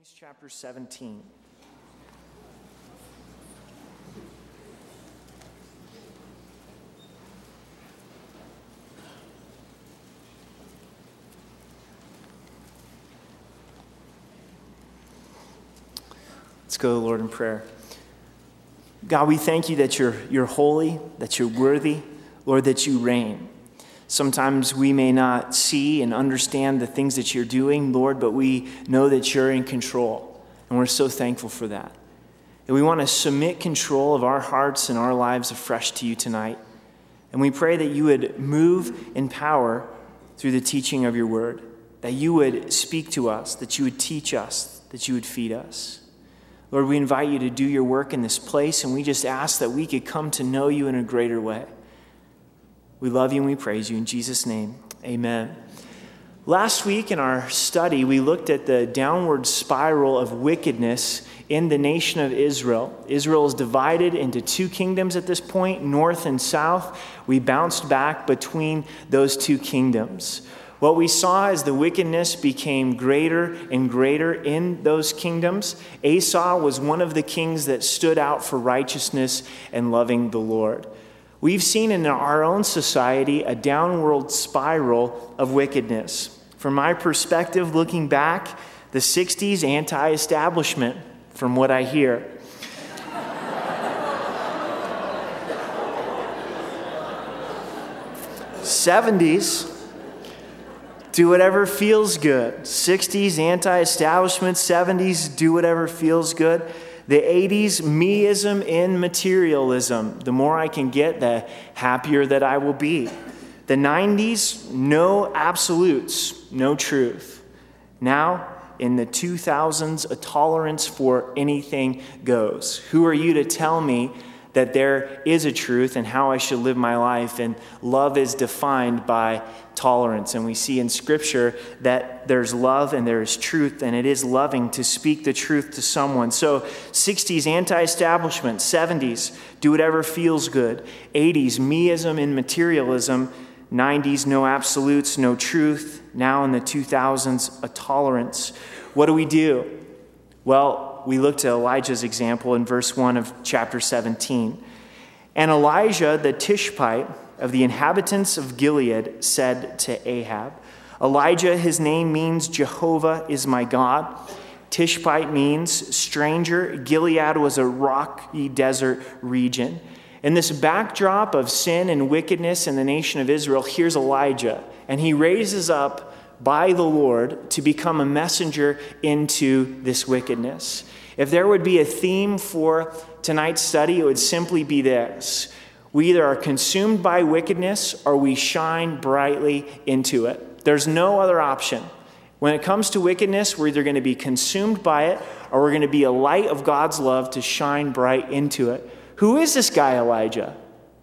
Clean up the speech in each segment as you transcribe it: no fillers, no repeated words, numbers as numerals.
Kings chapter 17. Let's go to the Lord in prayer. God, we thank you that you're holy, that you're worthy, Lord, that you reign. Sometimes we may not see and understand the things that you're doing, Lord, but we know that you're in control, and we're so thankful for that. And we want to submit control of our hearts and our lives afresh to you tonight. And we pray that you would move in power through the teaching of your word, that you would speak to us, that you would teach us, that you would feed us. Lord, we invite you to do your work in this place, and we just ask that we could come to know you in a greater way. We love you and we praise you. In Jesus' name, amen. Last week in our study, we looked at the downward spiral of wickedness in the nation of Israel. Israel is divided into two kingdoms at this point, north and south. We bounced back between those two kingdoms. What we saw as the wickedness became greater and greater in those kingdoms, Asa was one of the kings that stood out for righteousness and loving the Lord. We've seen in our own society a downward spiral of wickedness. From my perspective, looking back, the 60s anti-establishment, from what I hear. '70s, do whatever feels good. 60s anti-establishment, 70s do whatever feels good. The 80s, meism in materialism. The more I can get, the happier that I will be. The 90s, no absolutes, no truth. Now, in the 2000s, a tolerance for anything goes. Who are you to tell me that there is a truth and how I should live my life? And love is defined by tolerance. And we see in Scripture that there's love and there is truth, and it is loving to speak the truth to someone. So 60s, anti-establishment. 70s, do whatever feels good. 80s, meism in materialism. 90s, no absolutes, no truth. Now in the 2000s, a tolerance. What do? Well, we looked at Elijah's example in verse 1 of chapter 17. And Elijah, the Tishbite of the inhabitants of Gilead, said to Ahab. Elijah, his name means Jehovah is my God. Tishbite means stranger. Gilead was a rocky desert region. In this backdrop of sin and wickedness in the nation of Israel, here's Elijah. And he raises up by the Lord to become a messenger into this wickedness. If there would be a theme for tonight's study, it would simply be this. We either are consumed by wickedness or we shine brightly into it. There's no other option. When it comes to wickedness, we're either going to be consumed by it or we're going to be a light of God's love to shine bright into it. Who is this guy, Elijah?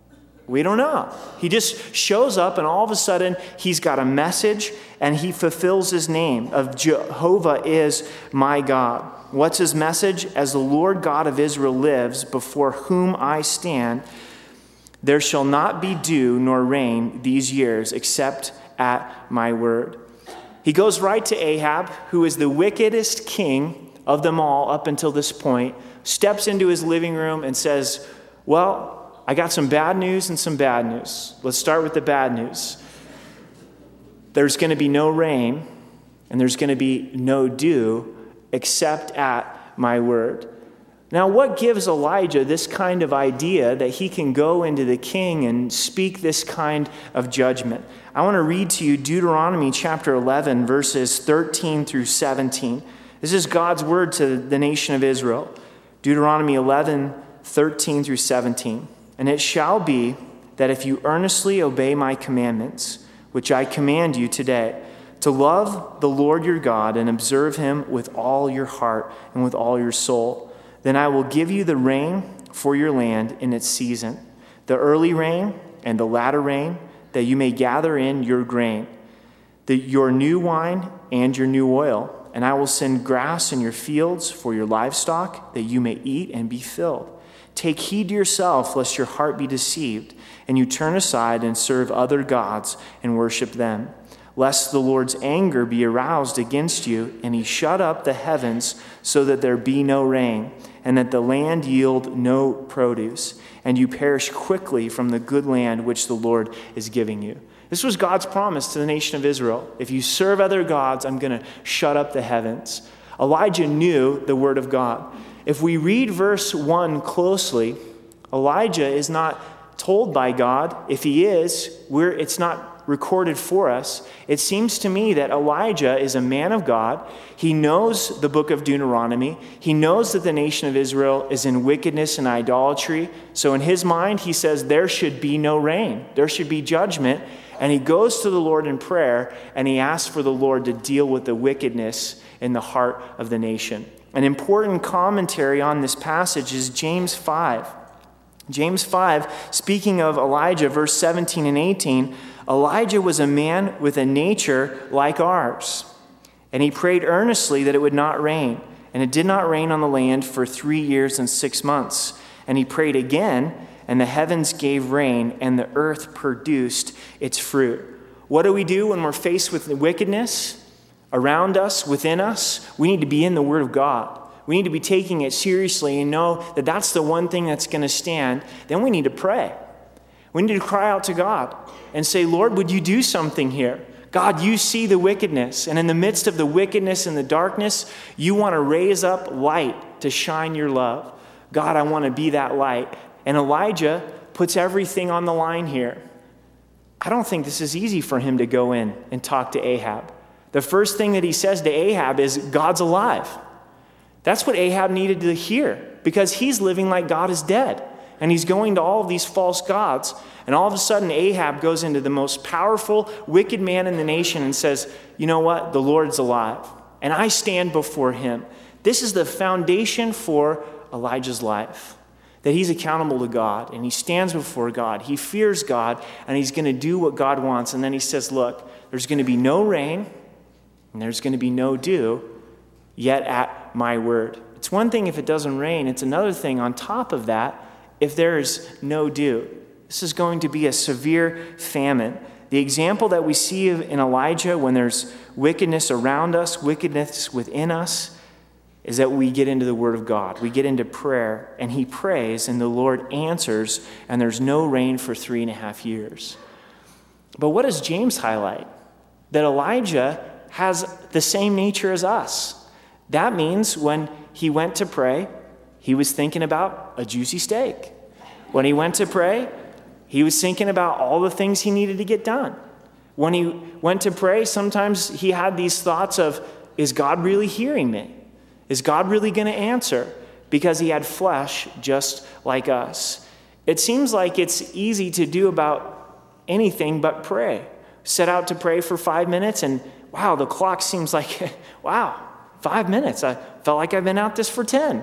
We don't know. He just shows up and all of a sudden he's got a message and he fulfills his name of Jehovah is my God. What's his message? As the Lord God of Israel lives, before whom I stand, there shall not be dew nor rain these years except at my word. He goes right to Ahab, who is the wickedest king of them all up until this point, steps into his living room and says, well, I got some bad news and some bad news. Let's start with the bad news. There's going to be no rain and there's going to be no dew except at my word. Now, what gives Elijah this kind of idea that he can go into the king and speak this kind of judgment? I want to read to you Deuteronomy chapter 11, verses 13 through 17. This is God's word to the nation of Israel. Deuteronomy 11, 13 through 17. And it shall be that if you earnestly obey my commandments, which I command you today, to love the Lord your God and observe him with all your heart and with all your soul, then I will give you the rain for your land in its season, the early rain and the latter rain, that you may gather in your grain, your new wine and your new oil. And I will send grass in your fields for your livestock, that you may eat and be filled. Take heed to yourself, lest your heart be deceived, and you turn aside and serve other gods and worship them. lest the Lord's anger be aroused against you, and he shut up the heavens so that there be no rain, and that the land yield no produce, and you perish quickly from the good land which the Lord is giving you. This was God's promise to the nation of Israel. If you serve other gods, I'm going to shut up the heavens. Elijah knew the word of God. If we read verse 1 closely, Elijah is not told by God. If he is, it's not recorded for us. It seems to me that Elijah is a man of God. He knows the book of Deuteronomy. He knows that the nation of Israel is in wickedness and idolatry. So in his mind, he says there should be no rain. There should be judgment. And he goes to the Lord in prayer, and he asks for the Lord to deal with the wickedness in the heart of the nation. An important commentary on this passage is James 5. James 5, speaking of Elijah, verse 17 and 18, Elijah was a man with a nature like ours, and he prayed earnestly that it would not rain, and it did not rain on the land for 3 years and 6 months. And he prayed again, and the heavens gave rain, and the earth produced its fruit. What do we do when we're faced with wickedness around us, within us? We need to be in the Word of God. We need to be taking it seriously and know that that's the one thing that's going to stand. Then we need to pray. We need to cry out to God and say, Lord, would you do something here? God, you see the wickedness. And in the midst of the wickedness and the darkness, you want to raise up light to shine your love. God, I want to be that light. And Elijah puts everything on the line here. I don't think this is easy for him to go in and talk to Ahab. The first thing that he says to Ahab is, God's alive. That's what Ahab needed to hear, because he's living like God is dead. And he's going to all of these false gods. And all of a sudden, Ahab goes into the most powerful, wicked man in the nation and says, you know what? The Lord's alive. And I stand before him. This is the foundation for Elijah's life. That he's accountable to God. And he stands before God. He fears God. And he's going to do what God wants. And then he says, look, there's going to be no rain. And there's going to be no dew. Yet at my word. It's one thing if it doesn't rain. It's another thing on top of that if there's no dew. This is going to be a severe famine. The example that we see in Elijah when there's wickedness around us, wickedness within us, is that we get into the Word of God. We get into prayer, and he prays, and the Lord answers, and there's no rain for 3.5 years. But what does James highlight? That Elijah has the same nature as us. That means when he went to pray, he was thinking about a juicy steak. When he went to pray, he was thinking about all the things he needed to get done. When he went to pray, sometimes he had these thoughts of, is God really hearing me? Is God really going to answer? Because he had flesh just like us. It seems like it's easy to do about anything but pray. Set out to pray for 5 minutes and wow, the clock seems like, wow, 5 minutes. I felt like I've been out this for 10.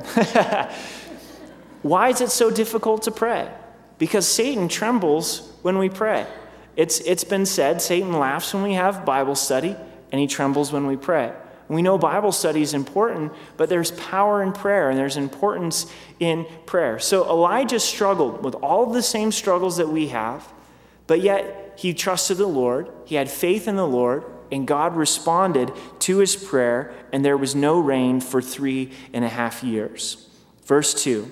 Why is it so difficult to pray? Because Satan trembles when we pray. It's been said, Satan laughs when we have Bible study, and he trembles when we pray. We know Bible study is important, but there's power in prayer, and there's importance in prayer. So Elijah struggled with all of the same struggles that we have, but yet he trusted the Lord, he had faith in the Lord, and God responded to his prayer, and there was no rain for 3.5 years. Verse 2.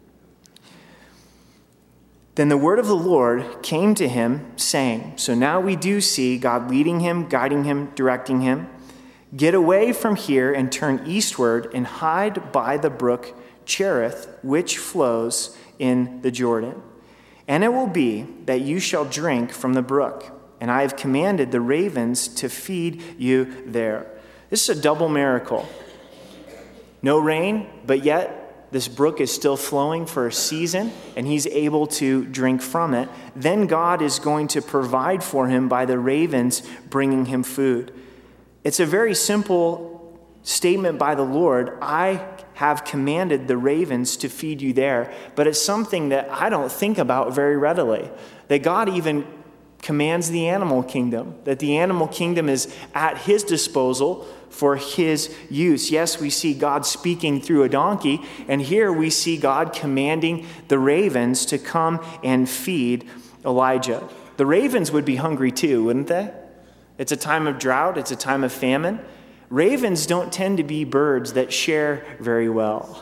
Then the word of the Lord came to him, saying, so now we do see God leading him, guiding him, directing him. Get away from here and turn eastward and hide by the brook Cherith, which flows in the Jordan. And it will be that you shall drink from the brook, and I have commanded the ravens to feed you there. This is a double miracle. No rain, but yet this brook is still flowing for a season, and he's able to drink from it. Then God is going to provide for him by the ravens bringing him food. It's a very simple statement by the Lord. I have commanded the ravens to feed you there. But it's something that I don't think about very readily. That God even commands the animal kingdom. That the animal kingdom is at his disposal for his use. Yes, we see God speaking through a donkey. And here we see God commanding the ravens to come and feed Elijah. The ravens would be hungry too, wouldn't they? It's a time of drought. It's a time of famine. Ravens don't tend to be birds that share very well.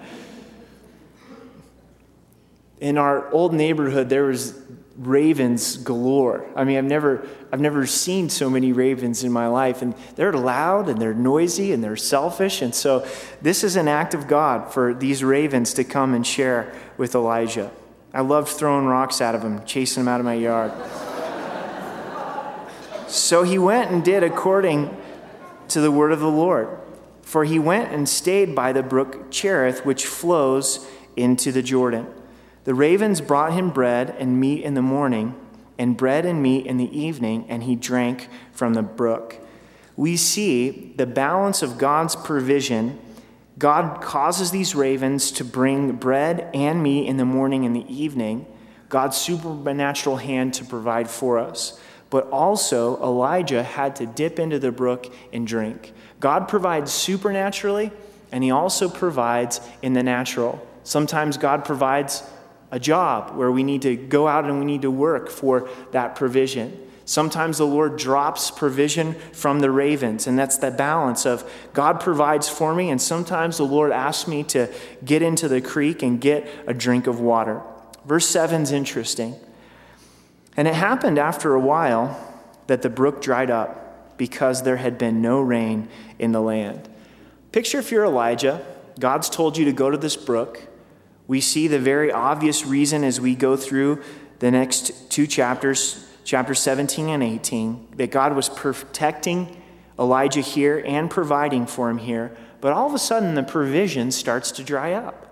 In our old neighborhood, there was ravens galore. I mean, I've never seen so many ravens in my life, and they're loud and they're noisy and they're selfish. And so this is an act of God for these ravens to come and share with Elijah. I loved throwing rocks at him, chasing him out of my yard. So he went and did according to the word of the Lord. For he went and stayed by the brook Cherith, which flows into the Jordan. The ravens brought him bread and meat in the morning, and bread and meat in the evening, and he drank from the brook. We see the balance of God's provision. God causes these ravens to bring bread and meat in the morning and the evening. God's supernatural hand to provide for us. But also, Elijah had to dip into the brook and drink. God provides supernaturally, and he also provides in the natural. Sometimes God provides a job where we need to go out and we need to work for that provision. Sometimes the Lord drops provision from the ravens, and that's the balance of God provides for me, and sometimes the Lord asks me to get into the creek and get a drink of water. Verse 7 is interesting. And it happened after a while that the brook dried up because there had been no rain in the land. Picture if you're Elijah, God's told you to go to this brook. We see the very obvious reason as we go through the next two chapters, chapters 17 and 18, that God was protecting Elijah here and providing for him here. But all of a sudden, the provision starts to dry up.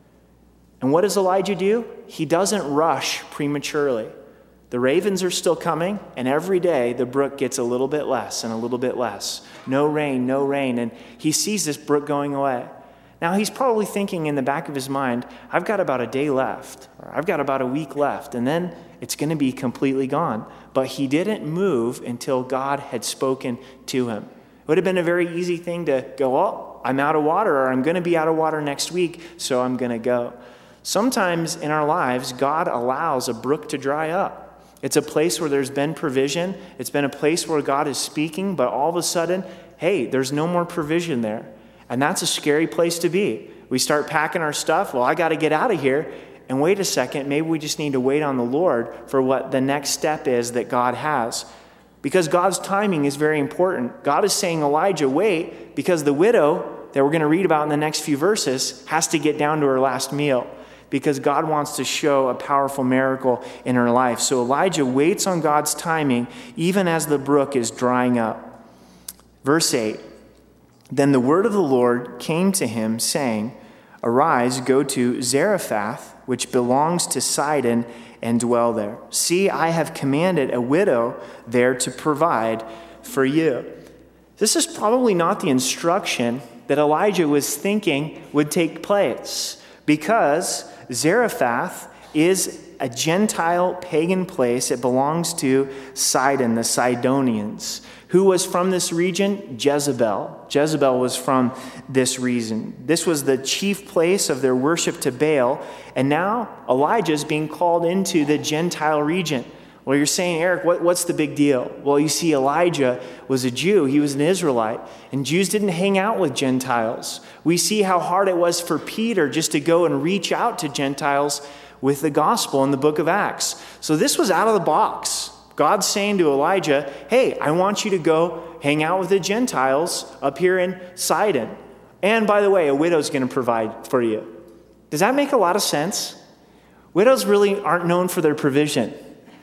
And what does Elijah do? He doesn't rush prematurely. The ravens are still coming, and every day the brook gets a little bit less and a little bit less. No rain, no rain. And he sees this brook going away. Now, he's probably thinking in the back of his mind, I've got about a day left, or I've got about a week left, and then it's going to be completely gone. But he didn't move until God had spoken to him. It would have been a very easy thing to go, oh, I'm out of water, or I'm going to be out of water next week, so I'm going to go. Sometimes in our lives, God allows a brook to dry up. It's a place where there's been provision. It's been a place where God is speaking, but all of a sudden, hey, there's no more provision there. And that's a scary place to be. We start packing our stuff. Well, I got to get out of here. And wait a second, maybe we just need to wait on the Lord for what the next step is that God has. Because God's timing is very important. God is saying, Elijah, wait, because the widow that we're going to read about in the next few verses has to get down to her last meal. Because God wants to show a powerful miracle in her life. So Elijah waits on God's timing, even as the brook is drying up. Verse 8, then the word of the Lord came to him, saying, arise, go to Zarephath, which belongs to Sidon, and dwell there. See, I have commanded a widow there to provide for you. This is probably not the instruction that Elijah was thinking would take place, because Zarephath is a Gentile pagan place. It belongs to Sidon, the Sidonians. Who was from this region? Jezebel. Jezebel was from this region. This was the chief place of their worship to Baal. And now Elijah is being called into the Gentile region. Well, you're saying, Eric, what's the big deal? Well, you see, Elijah was a Jew. He was an Israelite. And Jews didn't hang out with Gentiles. We see how hard it was for Peter just to go and reach out to Gentiles with the gospel in the book of Acts. So this was out of the box. God's saying to Elijah, hey, I want you to go hang out with the Gentiles up here in Sidon. And by the way, a widow's going to provide for you. Does that make a lot of sense? Widows really aren't known for their provision.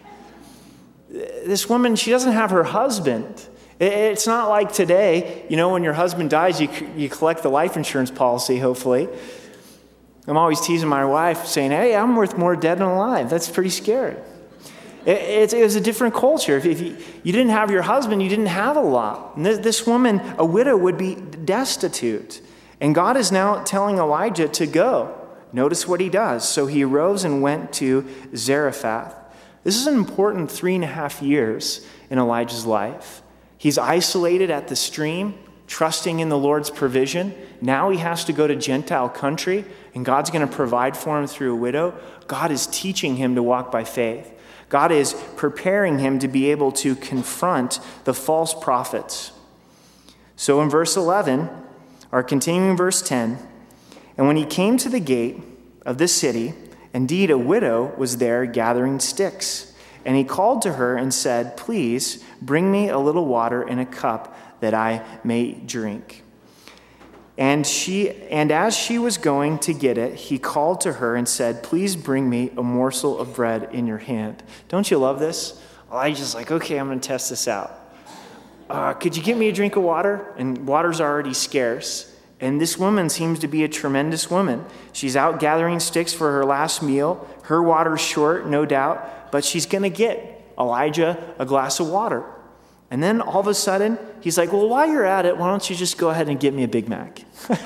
This woman, she doesn't have her husband. It's not like today, when your husband dies, you collect the life insurance policy, hopefully. I'm always teasing my wife, saying, hey, I'm worth more dead than alive. That's pretty scary. It was a different culture. If you didn't have your husband, you didn't have a lot. And this woman, a widow, would be destitute. And God is now telling Elijah to go. Notice what he does. So he arose and went to Zarephath. This is an important 3.5 years in Elijah's life. He's isolated at the stream, trusting in the Lord's provision. Now he has to go to Gentile country, and God's going to provide for him through a widow. God is teaching him to walk by faith. God is preparing him to be able to confront the false prophets. So in verse 11, or continuing verse 10, and when he came to the gate of the city, indeed a widow was there gathering sticks. And he called to her and said, "Please bring me a little water in a cup that I may drink." And as she was going to get it, he called to her and said, "Please bring me a morsel of bread in your hand." Don't you love this? Elijah's like, okay, I'm going to test this out. Could you get me a drink of water? And water's already scarce. And this woman seems to be a tremendous woman. She's out gathering sticks for her last meal. Her water's short, no doubt, but she's going to get Elijah a glass of water. And then all of a sudden, he's like, well, while you're at it, why don't you just go ahead and get me a Big Mac?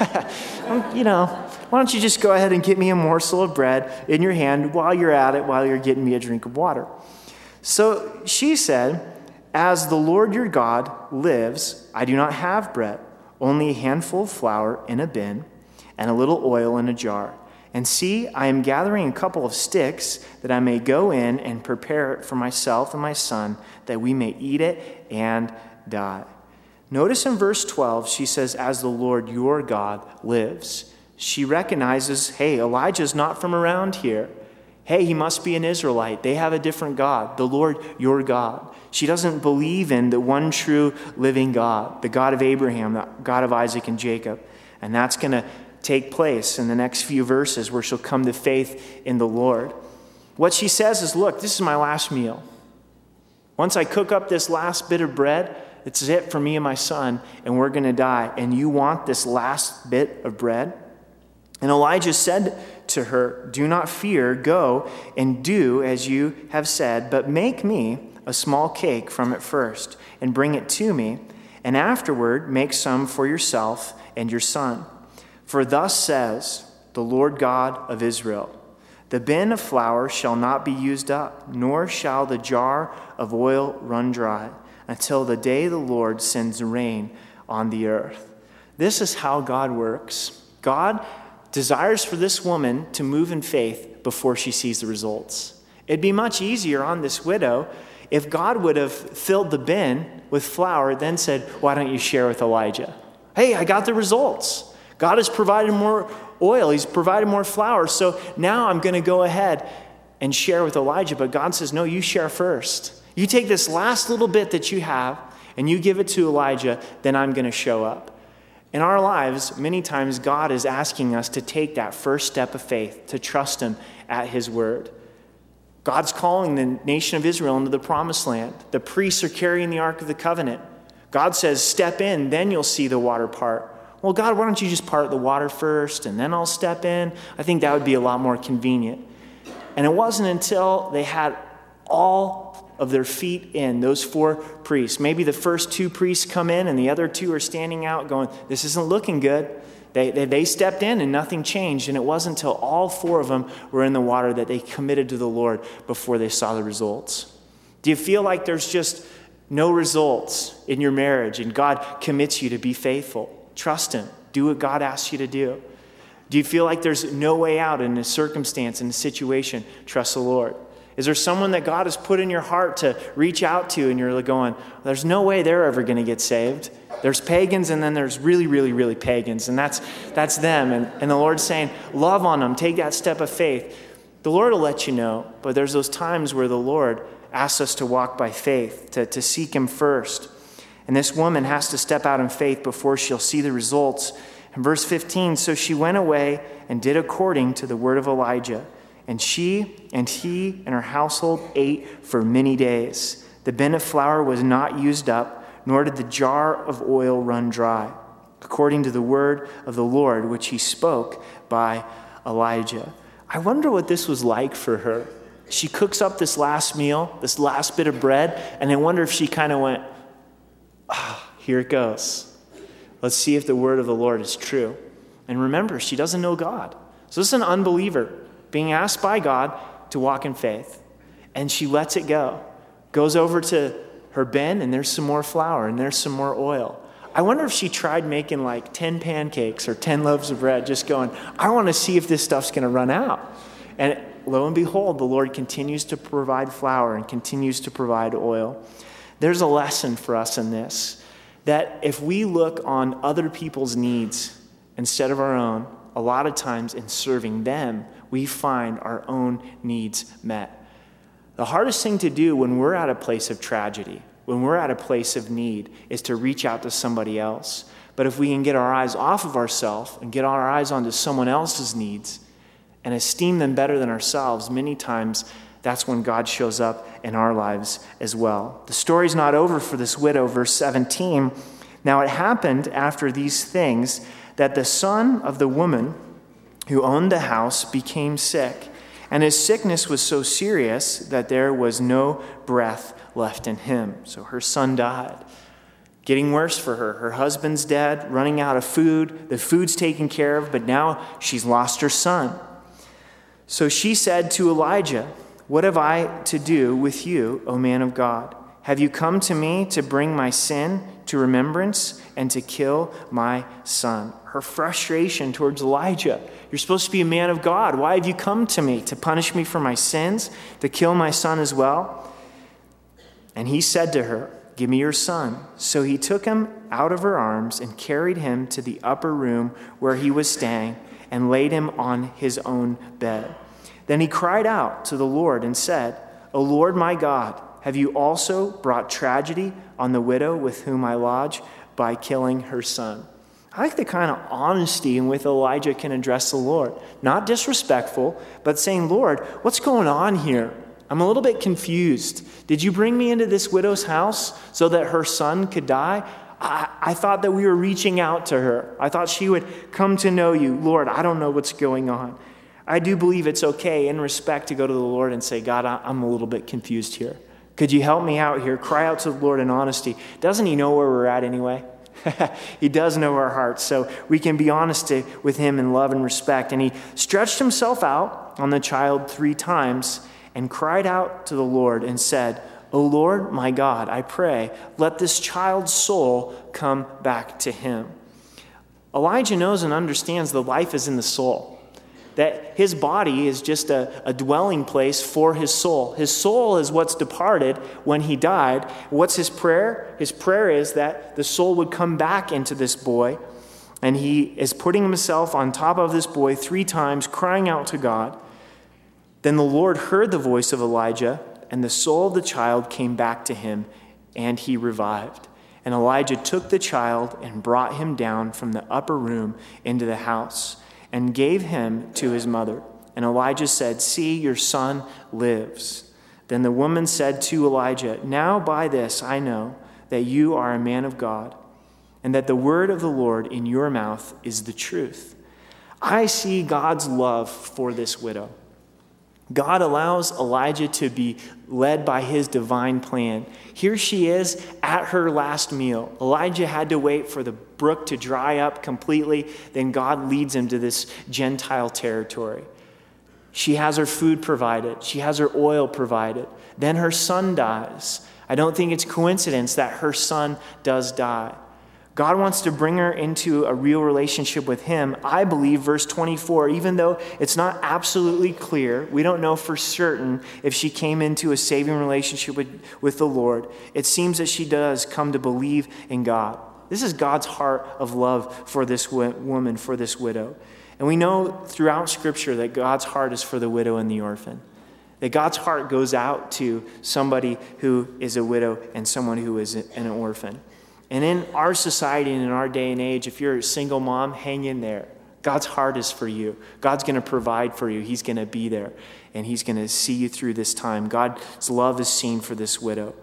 Why don't you just go ahead and get me a morsel of bread in your hand while you're at it, while you're getting me a drink of water? So she said, "As the Lord your God lives, I do not have bread, only a handful of flour in a bin and a little oil in a jar. And see, I am gathering a couple of sticks that I may go in and prepare it for myself and my son, that we may eat it and die." Notice in verse 12, she says, "As the Lord your God lives." She recognizes, hey, Elijah's not from around here. Hey, he must be an Israelite. They have a different God, the Lord your God. She doesn't believe in the one true living God, the God of Abraham, the God of Isaac and Jacob. And that's going to take place in the next few verses where she'll come to faith in the Lord. What she says is, look, this is my last meal. Once I cook up this last bit of bread, it's it for me and my son, and we're going to die. And you want this last bit of bread? And Elijah said to her, "Do not fear, go and do as you have said, but make me a small cake from it first, and bring it to me, and afterward make some for yourself and your son. For thus says the Lord God of Israel, the bin of flour shall not be used up, nor shall the jar of oil run dry, until the day the Lord sends rain on the earth." This is how God works. God desires for this woman to move in faith before she sees the results. It'd be much easier on this widow if God would have filled the bin with flour, then said, "Why don't you share with Elijah? Hey, I got the results. God has provided more oil. He's provided more flour. So now I'm going to go ahead and share with Elijah." But God says, no, you share first. You take this last little bit that you have and you give it to Elijah, then I'm going to show up. In our lives, many times God is asking us to take that first step of faith, to trust him at his word. God's calling the nation of Israel into the promised land. The priests are carrying the Ark of the Covenant. God says, step in, then you'll see the water part. Well, God, why don't you just part the water first, and then I'll step in? I think that would be a lot more convenient. And it wasn't until they had all of their feet in, those 4 priests. Maybe the first 2 priests come in, and the other 2 are standing out going, this isn't looking good. They stepped in and nothing changed. And it wasn't until all 4 of them were in the water that they committed to the Lord before they saw the results. Do you feel like there's just no results in your marriage and God commits you to be faithful? Trust him. Do what God asks you to do. Do you feel like there's no way out in a circumstance, in a situation? Trust the Lord. Is there someone that God has put in your heart to reach out to and you're going, there's no way they're ever going to get saved? There's pagans and then there's really, really, really pagans. And that's them. And the Lord's saying, love on them. Take that step of faith. The Lord will let you know. But there's those times where the Lord asks us to walk by faith, to seek him first. And this woman has to step out in faith before she'll see the results. In verse 15, so she went away and did according to the word of Elijah. And she and he and her household ate for many days. The bin of flour was not used up, nor did the jar of oil run dry, according to the word of the Lord, which he spoke by Elijah. I wonder what this was like for her. She cooks up this last meal, this last bit of bread, and I wonder if she kind of went, here it goes. Let's see if the word of the Lord is true. And remember, she doesn't know God. So this is an unbeliever being asked by God to walk in faith. And she lets it go. Goes over to her bin, and there's some more flour, and there's some more oil. I wonder if she tried making like 10 pancakes or 10 loaves of bread, just going, I want to see if this stuff's going to run out. And lo and behold, the Lord continues to provide flour and continues to provide oil. There's a lesson for us in this, that if we look on other people's needs instead of our own, a lot of times in serving them, we find our own needs met. The hardest thing to do when we're at a place of tragedy, when we're at a place of need, is to reach out to somebody else. But if we can get our eyes off of ourselves and get our eyes onto someone else's needs and esteem them better than ourselves, many times that's when God shows up in our lives as well. The story's not over for this widow. Verse 17, now it happened after these things that the son of the woman who owned the house became sick, and his sickness was so serious that there was no breath left in him. So her son died. Getting worse for her. Her husband's dead, running out of food. The food's taken care of, but now she's lost her son. So she said to Elijah, what have I to do with you, O man of God? Have you come to me to bring my sin to remembrance and to kill my son? Her frustration towards Elijah. You're supposed to be a man of God. Why have you come to me? To punish me for my sins? To kill my son as well? And he said to her, give me your son. So he took him out of her arms and carried him to the upper room where he was staying and laid him on his own bed. Then he cried out to the Lord and said, O Lord my God, have you also brought tragedy on the widow with whom I lodge by killing her son? I like the kind of honesty in which Elijah can address the Lord. Not disrespectful, but saying, Lord, what's going on here? I'm a little bit confused. Did you bring me into this widow's house so that her son could die? I thought that we were reaching out to her. I thought she would come to know you. Lord, I don't know what's going on. I do believe it's okay in respect to go to the Lord and say, God, I'm a little bit confused here. Could you help me out here? Cry out to the Lord in honesty. Doesn't he know where we're at anyway? He does know our hearts, so we can be honest with him in love and respect. And he stretched himself out on the child 3 times and cried out to the Lord and said, O Lord, my God, I pray, let this child's soul come back to him. Elijah knows and understands the life is in the soul, that his body is just a dwelling place for his soul. His soul is what's departed when he died. What's his prayer? His prayer is that the soul would come back into this boy, and he is putting himself on top of this boy 3 times, crying out to God. Then the Lord heard the voice of Elijah, and the soul of the child came back to him, and he revived. And Elijah took the child and brought him down from the upper room into the house and gave him to his mother. And Elijah said, see, your son lives. Then the woman said to Elijah, now by this I know that you are a man of God, and that the word of the Lord in your mouth is the truth. I see God's love for this widow. God allows Elijah to be led by his divine plan. Here she is at her last meal. Elijah had to wait for the brook to dry up completely. Then God leads him to this Gentile territory. She has her food provided. She has her oil provided. Then her son dies. I don't think it's coincidence that her son does die. God wants to bring her into a real relationship with him. I believe, verse 24, even though it's not absolutely clear, we don't know for certain if she came into a saving relationship with the Lord, it seems that she does come to believe in God. This is God's heart of love for this woman, for this widow. And we know throughout Scripture that God's heart is for the widow and the orphan. That God's heart goes out to somebody who is a widow and someone who is an orphan. And in our society and in our day and age, if you're a single mom, hang in there. God's heart is for you. God's going to provide for you. He's going to be there, and he's going to see you through this time. God's love is seen for this widow.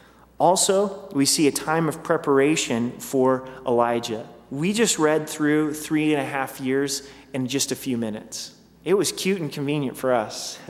Also, we see a time of preparation for Elijah. We just read through 3.5 years in just a few minutes. It was cute and convenient for us.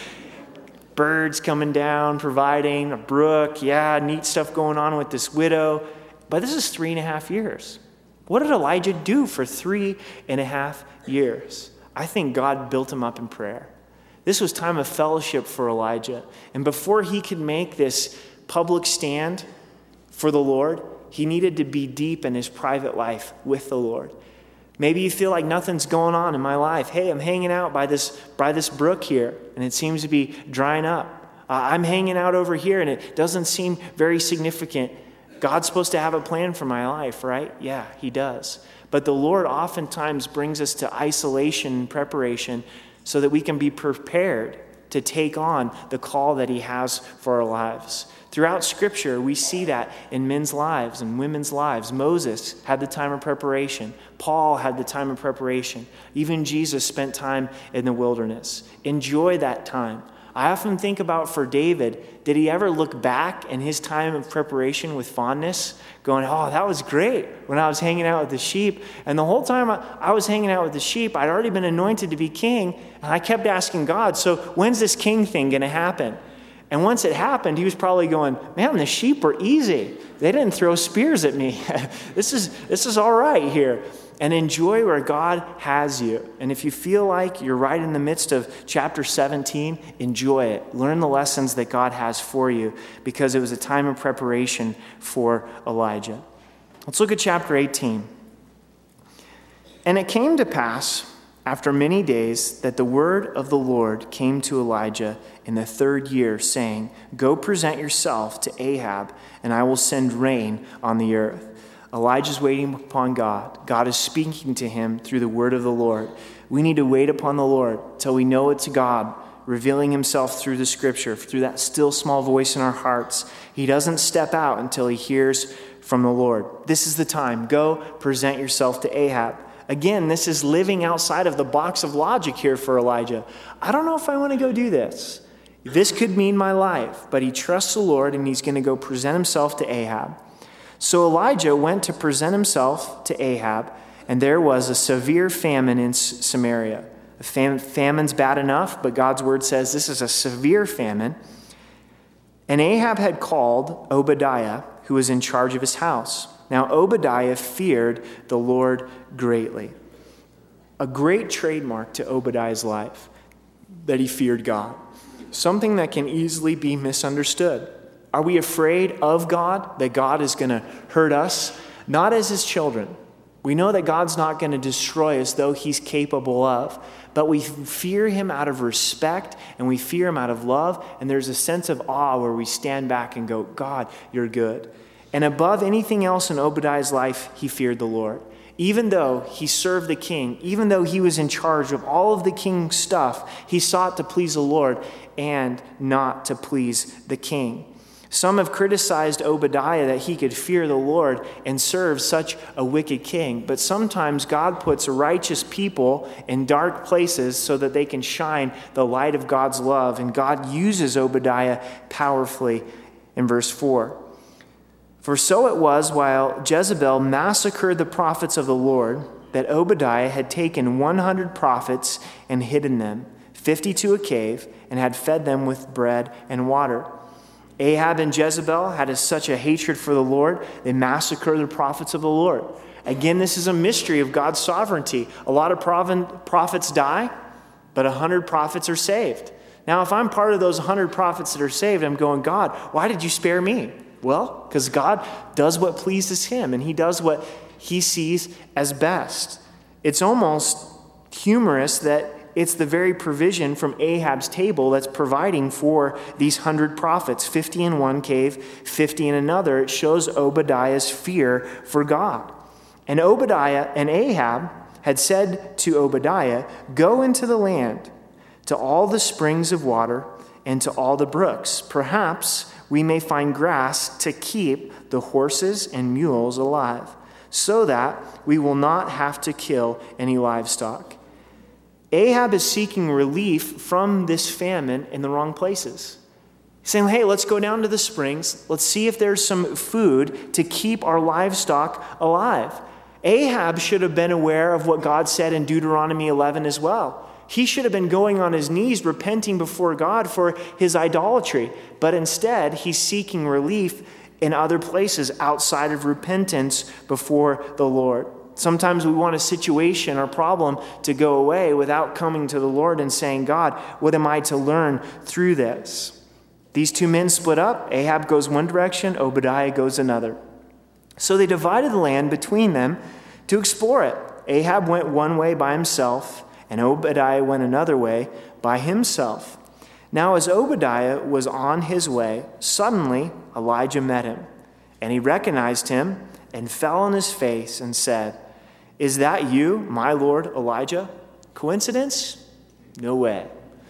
Birds coming down, providing, a brook, neat stuff going on with this widow. But this is 3.5 years. What did Elijah do for 3.5 years? I think God built him up in prayer. This was time of fellowship for Elijah. And before he could make this public stand for the Lord, he needed to be deep in his private life with the Lord. Maybe you feel like nothing's going on in my life. Hey, I'm hanging out by this brook here, and it seems to be drying up. I'm hanging out over here, and it doesn't seem very significant. God's supposed to have a plan for my life, right? Yeah, he does. But the Lord oftentimes brings us to isolation and preparation so that we can be prepared to take on the call that he has for our lives. Throughout Scripture, we see that in men's lives and women's lives. Moses had the time of preparation. Paul had the time of preparation. Even Jesus spent time in the wilderness. Enjoy that time. I often think about for David, did he ever look back in his time of preparation with fondness, going, oh, that was great when I was hanging out with the sheep. And the whole time I was hanging out with the sheep, I'd already been anointed to be king. And I kept asking God, so when's this king thing going to happen? And once it happened, he was probably going, man, the sheep were easy. They didn't throw spears at me. This is all right here. And enjoy where God has you. And if you feel like you're right in the midst of chapter 17, enjoy it. Learn the lessons that God has for you, because it was a time of preparation for Elijah. Let's look at chapter 18. And it came to pass, after many days, that the word of the Lord came to Elijah in the 3rd year, saying, go present yourself to Ahab, and I will send rain on the earth. Elijah's waiting upon God. God is speaking to him through the word of the Lord. We need to wait upon the Lord till we know it's God revealing himself through the Scripture, through that still small voice in our hearts. He doesn't step out until he hears from the Lord. This is the time. Go present yourself to Ahab. Again, this is living outside of the box of logic here for Elijah. I don't know if I want to go do this. This could mean my life, but he trusts the Lord and he's going to go present himself to Ahab. So Elijah went to present himself to Ahab, and there was a severe famine in Samaria. Famine's bad enough, but God's word says this is a severe famine. And Ahab had called Obadiah, who was in charge of his house. Now Obadiah feared the Lord greatly. A great trademark to Obadiah's life, that he feared God. Something that can easily be misunderstood. Are we afraid of God, that God is going to hurt us? Not as his children. We know that God's not going to destroy us, though he's capable of. But we fear him out of respect, and we fear him out of love. And there's a sense of awe where we stand back and go, God, you're good. And above anything else in Obadiah's life, he feared the Lord. Even though he served the king, even though he was in charge of all of the king's stuff, he sought to please the Lord and not to please the king. Some have criticized Obadiah that he could fear the Lord and serve such a wicked king. But sometimes God puts righteous people in dark places so that they can shine the light of God's love. And God uses Obadiah powerfully in verse 4. For so it was while Jezebel massacred the prophets of the Lord that Obadiah had taken 100 prophets and hidden them, 50 to a cave, and had fed them with bread and water. Ahab and Jezebel had such a hatred for the Lord, they massacred the prophets of the Lord. Again, this is a mystery of God's sovereignty. A lot of prophets die, but 100 prophets are saved. Now, if I'm part of those 100 prophets that are saved, I'm going, God, why did you spare me? Well, because God does what pleases him, and he does what he sees as best. It's almost humorous that it's the very provision from Ahab's table that's providing for these 100 prophets, 50 in one cave, 50 in another. It shows Obadiah's fear for God. And Obadiah and Ahab had said to Obadiah, go into the land, to all the springs of water, and to all the brooks. Perhaps we may find grass to keep the horses and mules alive, so that we will not have to kill any livestock. Ahab is seeking relief from this famine in the wrong places. He's saying, hey, let's go down to the springs. Let's see if there's some food to keep our livestock alive. Ahab should have been aware of what God said in Deuteronomy 11 as well. He should have been going on his knees, repenting before God for his idolatry. But instead, he's seeking relief in other places outside of repentance before the Lord. Sometimes we want a situation or problem to go away without coming to the Lord and saying, God, what am I to learn through this? These two men split up. Ahab goes one direction, Obadiah goes another. So they divided the land between them to explore it. Ahab went one way by himself, and Obadiah went another way by himself. Now as Obadiah was on his way, suddenly Elijah met him, and he recognized him and fell on his face and said, "Is that you, my Lord Elijah?" Coincidence? No way.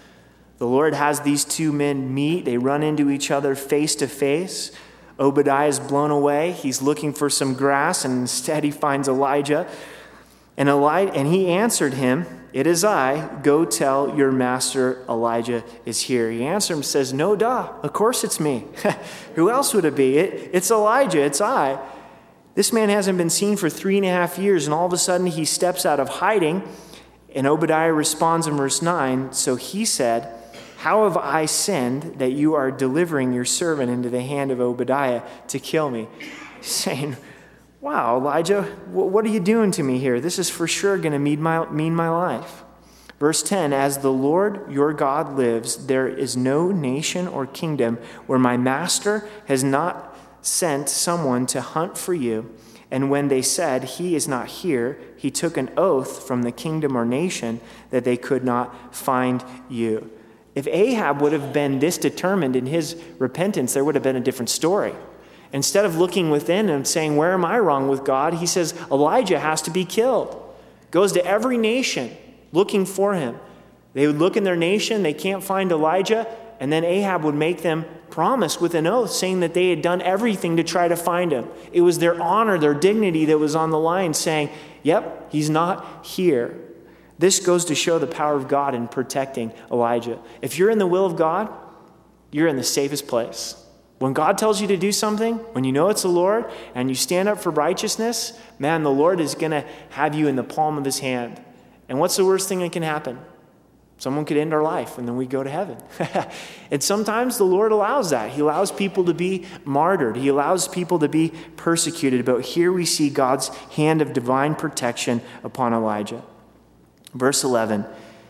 The Lord has these two men meet. They run into each other face to face. Obadiah is blown away. He's looking for some grass, and instead he finds Elijah. And he answered him, "It is I. Go tell your master Elijah is here." He answered him and says, "No, duh. Of course it's me. Who else would it be? It's Elijah. It's I." This man hasn't been seen for 3.5 years, and all of a sudden he steps out of hiding. And Obadiah responds in verse 9, "So he said, 'How have I sinned that you are delivering your servant into the hand of Obadiah to kill me?'" He's saying, "Wow, Elijah, what are you doing to me here? This is for sure going to mean my life." Verse 10, "As the Lord your God lives, there is no nation or kingdom where my master has not sent someone to hunt for you. And when they said, 'He is not here,' he took an oath from the kingdom or nation that they could not find you." If Ahab would have been this determined in his repentance, there would have been a different story. Instead of looking within and saying, "Where am I wrong with God?" he says, "Elijah has to be killed." Goes to every nation looking for him. They would look in their nation, they can't find Elijah, and then Ahab would make them promise with an oath saying that they had done everything to try to find him. It was their honor, their dignity that was on the line, saying, "Yep, he's not here." This goes to show the power of God in protecting Elijah. If you're in the will of God, you're in the safest place. When God tells you to do something, when you know it's the Lord, and you stand up for righteousness, man, the Lord is going to have you in the palm of his hand. And what's the worst thing that can happen? Someone could end our life, and then we go to heaven. And sometimes the Lord allows that. He allows people to be martyred. He allows people to be persecuted. But here we see God's hand of divine protection upon Elijah. Verse 11,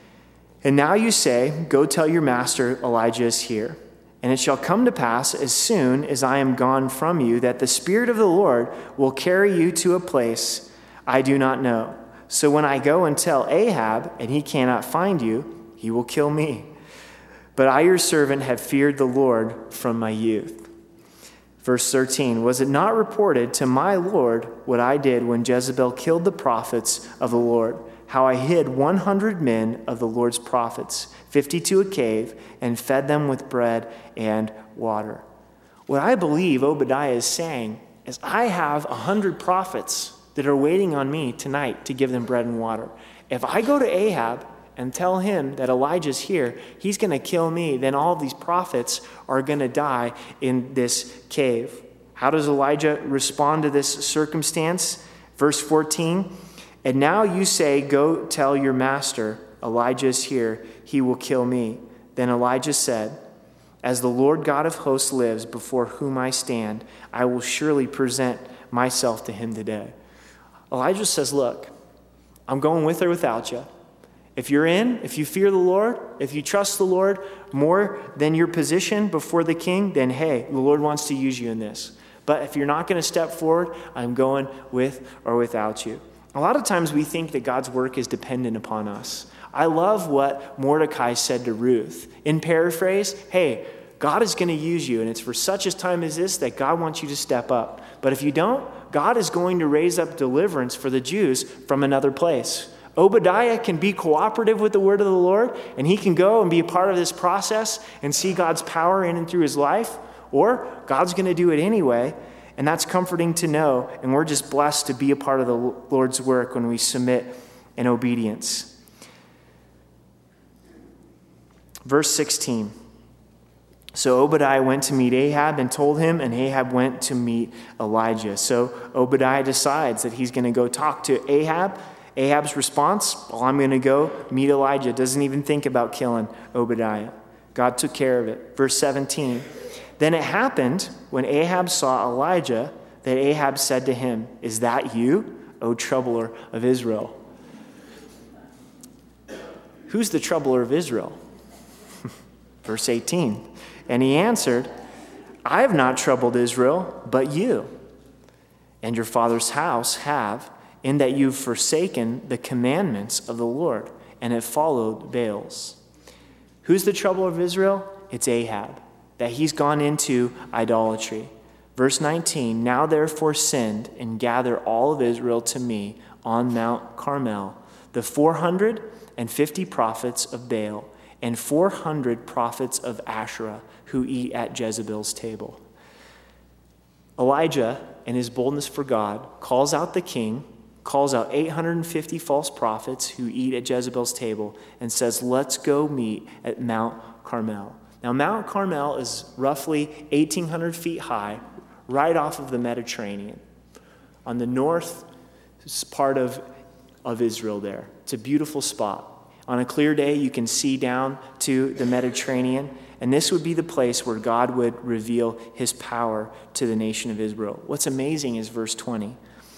"And now you say, 'Go tell your master Elijah is here.' And it shall come to pass as soon as I am gone from you that the Spirit of the Lord will carry you to a place I do not know. So when I go and tell Ahab, and he cannot find you, he will kill me. But I, your servant, have feared the Lord from my youth." Verse 13, "Was it not reported to my Lord what I did when Jezebel killed the prophets of the Lord? How I hid 100 men of the Lord's prophets, 50 to a cave, and fed them with bread and water." What I believe Obadiah is saying is, I have 100 prophets that are waiting on me tonight to give them bread and water. If I go to Ahab and tell him that Elijah's here, he's going to kill me, then all these prophets are going to die in this cave. How does Elijah respond to this circumstance? Verse 14, "And now you say, 'Go tell your master, Elijah is here, he will kill me.' Then Elijah said, 'As the Lord God of hosts lives, before whom I stand, I will surely present myself to him today.'" Elijah says, "Look, I'm going with or without you. If you're in, if you fear the Lord, if you trust the Lord more than your position before the king, then hey, the Lord wants to use you in this. But if you're not going to step forward, I'm going with or without you." A lot of times we think that God's work is dependent upon us. I love what Mordecai said to Ruth. In paraphrase, hey, God is going to use you, and it's for such a time as this that God wants you to step up. But if you don't, God is going to raise up deliverance for the Jews from another place. Obadiah can be cooperative with the word of the Lord, and he can go and be a part of this process and see God's power in and through his life, or God's going to do it anyway, and that's comforting to know, and we're just blessed to be a part of the Lord's work when we submit in obedience. Verse 16. "So Obadiah went to meet Ahab and told him, and Ahab went to meet Elijah." So Obadiah decides that he's going to go talk to Ahab. Ahab's response, "Well, I'm going to go meet Elijah." Doesn't even think about killing Obadiah. God took care of it. Verse 17, "Then it happened when Ahab saw Elijah that Ahab said to him, 'Is that you, O troubler of Israel?'" Who's the troubler of Israel? Verse 18, "And he answered, 'I have not troubled Israel, but you, and your father's house have, in that you've forsaken the commandments of the Lord and have followed Baals. Who's the trouble of Israel? It's Ahab, that he's gone into idolatry. Verse 19, now therefore send and gather all of Israel to me on Mount Carmel, the 450 prophets of Baal and 400 prophets of Asherah who eat at Jezebel's table. Elijah, in his boldness for God, calls out the king, calls out 850 false prophets who eat at Jezebel's table, and says, let's go meet at Mount Carmel. Now, Mount Carmel is roughly 1,800 feet high, right off of the Mediterranean, on the north part of Israel there. It's a beautiful spot. On a clear day, you can see down to the Mediterranean, and this would be the place where God would reveal his power to the nation of Israel. What's amazing is verse 20.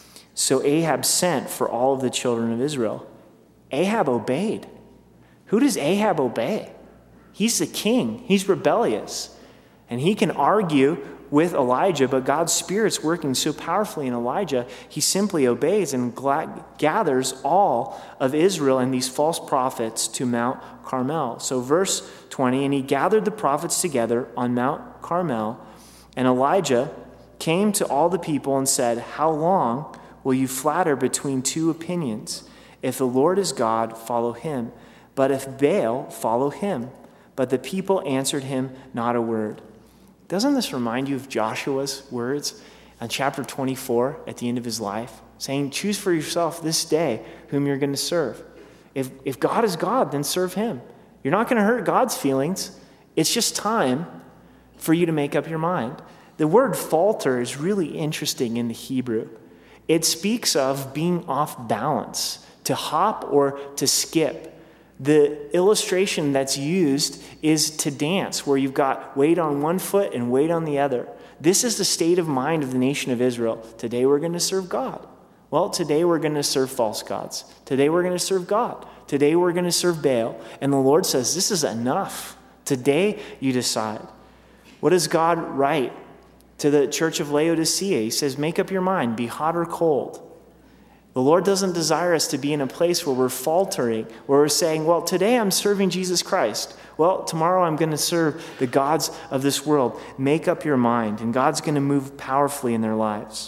So Ahab sent for all of the children of Israel. Ahab obeyed. Who does Ahab obey? He's the king. He's rebellious. And he can argue with Elijah, but God's Spirit's working so powerfully in Elijah, he simply obeys and gathers all of Israel and these false prophets to Mount Carmel. So verse 20, and he gathered the prophets together on Mount Carmel, and Elijah came to all the people and said, how long will you flatter between two opinions? If the Lord is God, follow him. But if Baal, follow him. But the people answered him not a word. Doesn't this remind you of Joshua's words in chapter 24 at the end of his life? Saying, choose for yourself this day whom you're going to serve. If God is God, then serve him. You're not going to hurt God's feelings. It's just time for you to make up your mind. The word falter is really interesting in the Hebrew. It speaks of being off balance, to hop or to skip. The illustration that's used is to dance, where you've got weight on one foot and weight on the other. This is the state of mind of the nation of Israel. Today we're going to serve God. Well, today we're going to serve false gods. Today we're going to serve God. Today we're going to serve Baal. And the Lord says, this is enough. Today you decide. What does God write to the church of Laodicea? He says, make up your mind, be hot or cold. The Lord doesn't desire us to be in a place where we're faltering, where we're saying, well, today I'm serving Jesus Christ. Well, tomorrow I'm going to serve the gods of this world. Make up your mind, and God's going to move powerfully in their lives.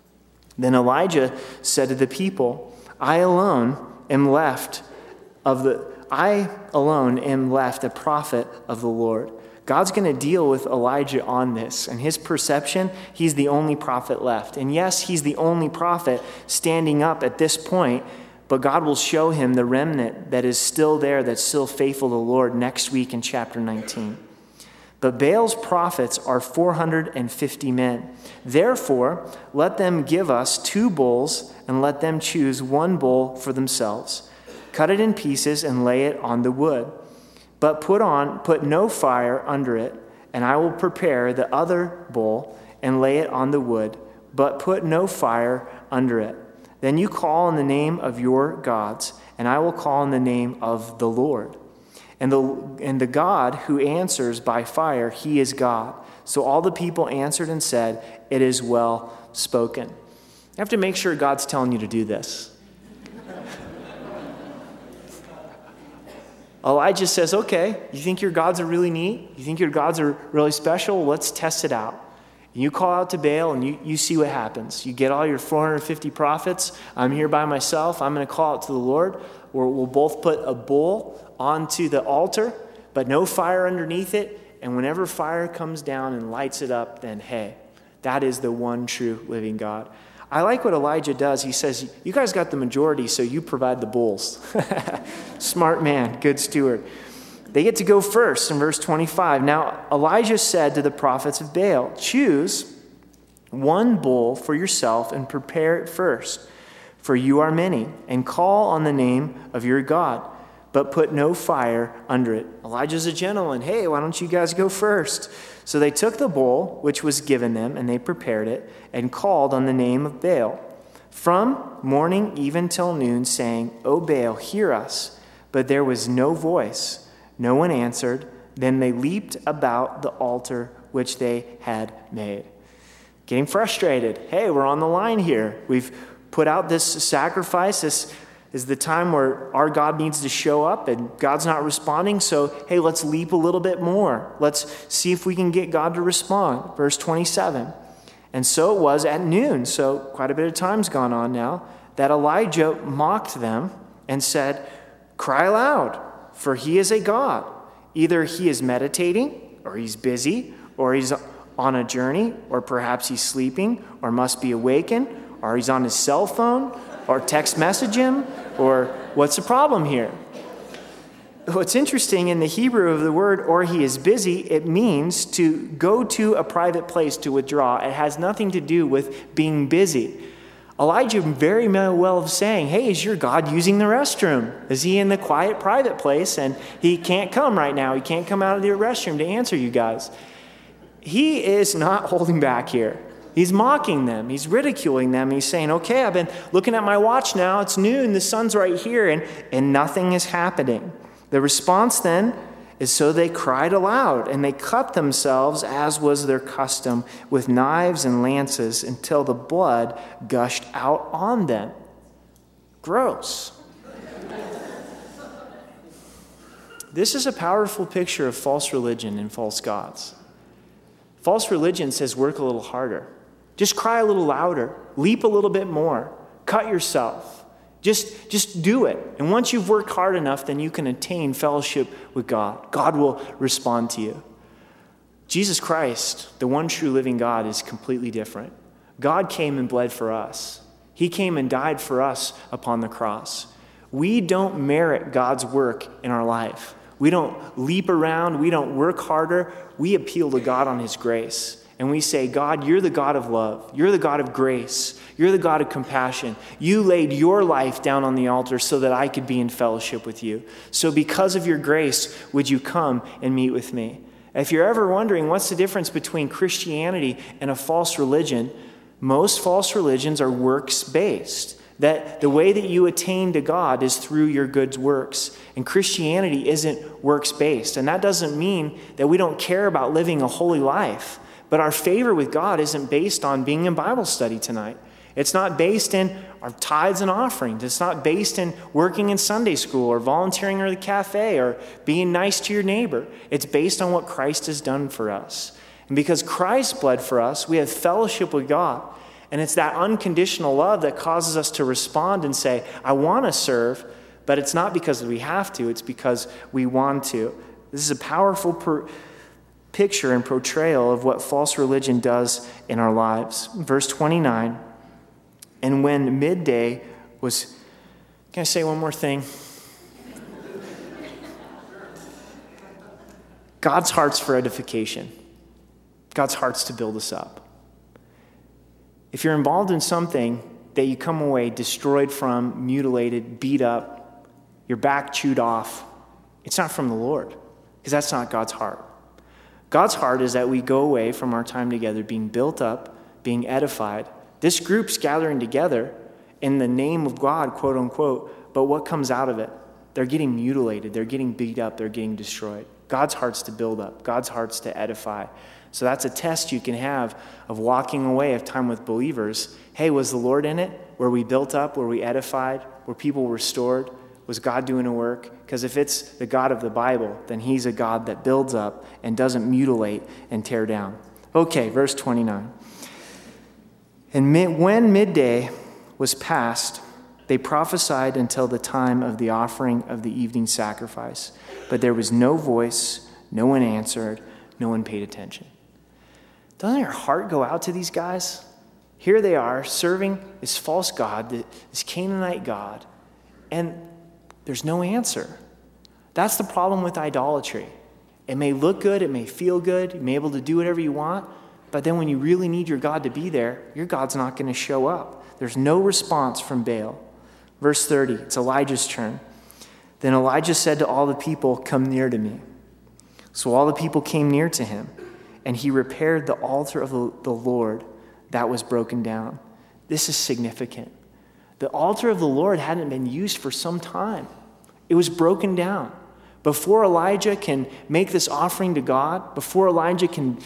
Then Elijah said to the people, I alone am left a prophet of the Lord. God's going to deal with Elijah on this. And his perception, he's the only prophet left. And yes, he's the only prophet standing up at this point, but God will show him the remnant that is still there, that's still faithful to the Lord next week in chapter 19. But Baal's prophets are 450 men. Therefore, let them give us 2 bulls and let them choose 1 bull for themselves. Cut it in pieces and lay it on the wood. But put no fire under it, and I will prepare the other bull and lay it on the wood, but put no fire under it. Then you call on the name of your gods, and I will call on the name of the Lord. And the God who answers by fire, he is God. So all the people answered and said, it is well spoken. You have to make sure God's telling you to do this. Elijah says, okay, you think your gods are really neat? You think your gods are really special? Well, let's test it out. And you call out to Baal and you see what happens. You get all your 450 prophets. I'm here by myself. I'm going to call out to the Lord. We'll both put a bull onto the altar, but no fire underneath it. And whenever fire comes down and lights it up, then hey, that is the one true living God. I like what Elijah does. He says, you guys got the majority, so you provide the bulls. Smart man, good steward. They get to go first in verse 25. Now, Elijah said to the prophets of Baal, choose 1 bull for yourself and prepare it first, for you are many, and call on the name of your God, but put no fire under it. Elijah's a gentleman. Hey, why don't you guys go first? So they took the bull, which was given them, and they prepared it, and called on the name of Baal, from morning even till noon, saying, O Baal, hear us. But there was no voice. No one answered. Then they leaped about the altar which they had made. Getting frustrated. Hey, we're on the line here. We've put out this sacrifice. This is the time where our God needs to show up and God's not responding. So, hey, let's leap a little bit more. Let's see if we can get God to respond. Verse 27. And so it was at noon, so quite a bit of time's gone on now, that Elijah mocked them and said, cry aloud, for he is a God. Either he is meditating, or he's busy, or he's on a journey, or perhaps he's sleeping, or must be awakened, or he's on his cell phone, or text message him, or what's the problem here? What's interesting in the Hebrew of the word, or he is busy, it means to go to a private place to withdraw. It has nothing to do with being busy. Elijah very well saying, hey, is your God using the restroom? Is he in the quiet private place and he can't come right now? He can't come out of the restroom to answer you guys. He is not holding back here. He's mocking them. He's ridiculing them. He's saying, okay, I've been looking at my watch now. It's noon. The sun's right here and nothing is happening. The response then is so they cried aloud and they cut themselves as was their custom with knives and lances until the blood gushed out on them. Gross. This is a powerful picture of false religion and false gods. False religion says work a little harder. Just cry a little louder. Leap a little bit more. Cut yourself. Just do it. And once you've worked hard enough, then you can attain fellowship with God. God will respond to you. Jesus Christ, the one true living God, is completely different. God came and bled for us. He came and died for us upon the cross. We don't merit God's work in our life. We don't leap around. We don't work harder. We appeal to God on his grace. And we say, God, you're the God of love. You're the God of grace. You're the God of compassion. You laid your life down on the altar so that I could be in fellowship with you. So because of your grace, would you come and meet with me? If you're ever wondering what's the difference between Christianity and a false religion, most false religions are works-based. That the way that you attain to God is through your good works. And Christianity isn't works-based. And that doesn't mean that we don't care about living a holy life. But our favor with God isn't based on being in Bible study tonight. It's not based in our tithes and offerings. It's not based in working in Sunday school or volunteering at the cafe or being nice to your neighbor. It's based on what Christ has done for us. And because Christ bled for us, we have fellowship with God. And it's that unconditional love that causes us to respond and say, I want to serve, but it's not because we have to. It's because we want to. This is a powerful picture and portrayal of what false religion does in our lives. Verse 29, and when midday was... Can I say one more thing? God's heart's for edification. God's heart's to build us up. If you're involved in something that you come away destroyed from, mutilated, beat up, your back chewed off, it's not from the Lord, because that's not God's heart. God's heart is that we go away from our time together being built up, being edified. This group's gathering together in the name of God, quote unquote, but what comes out of it? They're getting mutilated, they're getting beat up, they're getting destroyed. God's heart's to build up, God's heart's to edify. So that's a test you can have of walking away of time with believers. Hey, was the Lord in it? Were we built up? Were we edified? Were people restored? Was God doing a work? Because if it's the God of the Bible, then he's a God that builds up and doesn't mutilate and tear down. Okay, verse 29. And when midday was past, they prophesied until the time of the offering of the evening sacrifice. But there was no voice, no one answered, no one paid attention. Doesn't your heart go out to these guys? Here they are serving this false god, this Canaanite god, and there's no answer. That's the problem with idolatry. It may look good, it may feel good, you may be able to do whatever you want, but then when you really need your God to be there, your God's not going to show up. There's no response from Baal. Verse 30, it's Elijah's turn. Then Elijah said to all the people, "Come near to me." So all the people came near to him, and he repaired the altar of the Lord that was broken down. This is significant. The altar of the Lord hadn't been used for some time. It was broken down. Before Elijah can make this offering to God, before Elijah can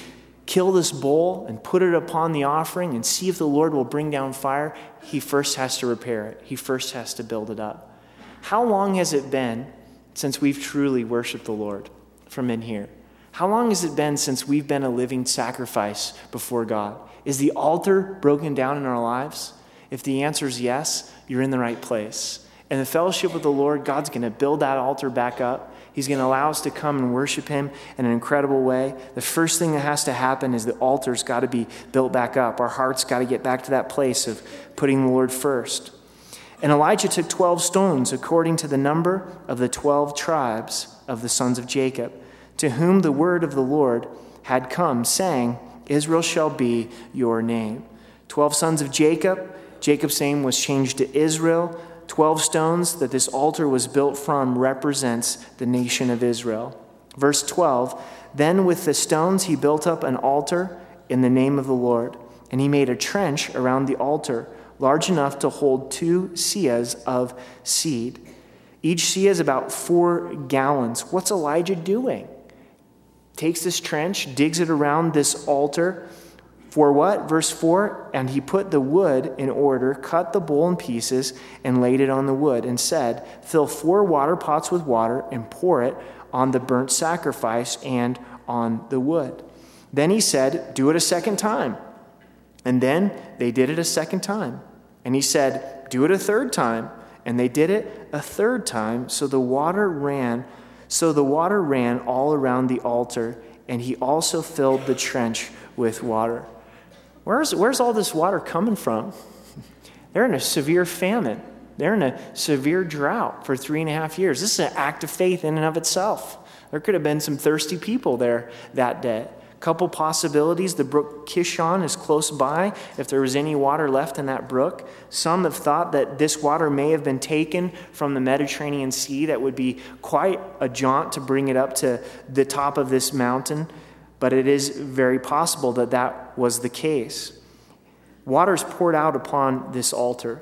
kill this bull and put it upon the offering and see if the Lord will bring down fire, he first has to repair it. He first has to build it up. How long has it been since we've truly worshiped the Lord from in here? How long has it been since we've been a living sacrifice before God? Is the altar broken down in our lives? If the answer is yes, you're in the right place. In the fellowship with the Lord, God's going to build that altar back up. He's going to allow us to come and worship him in an incredible way. The first thing that has to happen is the altar's got to be built back up. Our heart's got to get back to that place of putting the Lord first. And Elijah took 12 stones according to the number of the 12 tribes of the sons of Jacob, to whom the word of the Lord had come, saying, Israel shall be your name. 12 sons of Jacob. Jacob's name was changed to Israel. 12 stones that this altar was built from represents the nation of Israel. Verse 12, then with the stones he built up an altar in the name of the Lord, and he made a trench around the altar, large enough to hold 2 seahs of seed. Each seah is about 4 gallons. What's Elijah doing? Takes this trench, digs it around this altar. For what? Verse 4, and he put the wood in order, cut the bull in pieces, and laid it on the wood, and said, fill 4 water pots with water, and pour it on the burnt sacrifice and on the wood. Then he said, do it a second time. And then they did it a second time. And he said, do it a third time. And they did it a third time. So the water ran all around the altar, and he also filled the trench with water. Where's all this water coming from? They're in a severe famine. They're in a severe drought for 3.5 years. This is an act of faith in and of itself. There could have been some thirsty people there that day. Couple possibilities. The brook Kishon is close by, if there was any water left in that brook. Some have thought that this water may have been taken from the Mediterranean Sea. That would be quite a jaunt to bring it up to the top of this mountain, but it is very possible that that was the case. Water is poured out upon this altar.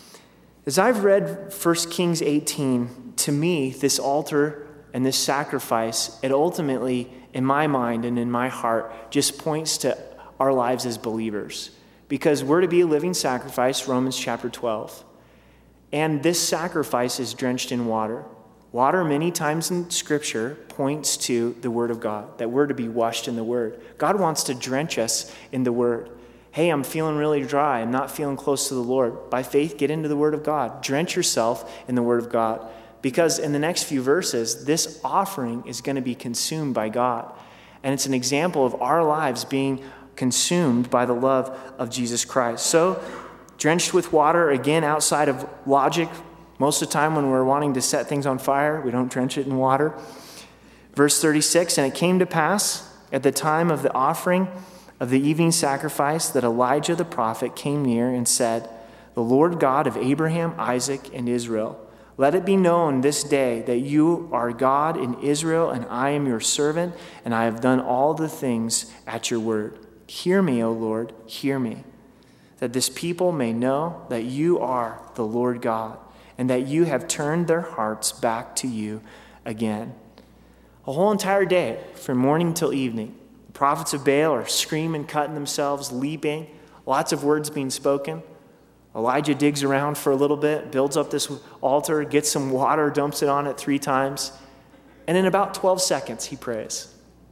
As I've read 1 Kings 18, to me, this altar and this sacrifice, it ultimately, in my mind and in my heart, just points to our lives as believers. Because we're to be a living sacrifice, Romans chapter 12. And this sacrifice is drenched in water. Water, many times in Scripture, points to the Word of God, that we're to be washed in the Word. God wants to drench us in the Word. Hey, I'm feeling really dry. I'm not feeling close to the Lord. By faith, get into the Word of God. Drench yourself in the Word of God. Because in the next few verses, this offering is going to be consumed by God. And it's an example of our lives being consumed by the love of Jesus Christ. So, drenched with water, again, outside of logic. Most of the time when we're wanting to set things on fire, we don't drench it in water. Verse 36, and it came to pass at the time of the offering of the evening sacrifice that Elijah the prophet came near and said, the Lord God of Abraham, Isaac, and Israel, let it be known this day that you are God in Israel, and I am your servant, and I have done all the things at your word. Hear me, O Lord, hear me, that this people may know that you are the Lord God, and that you have turned their hearts back to you again. A whole entire day, from morning till evening, the prophets of Baal are screaming, cutting themselves, leaping, lots of words being spoken. Elijah digs around for a little bit, builds up this altar, gets some water, dumps it on it 3 times, and in about 12 seconds, he prays.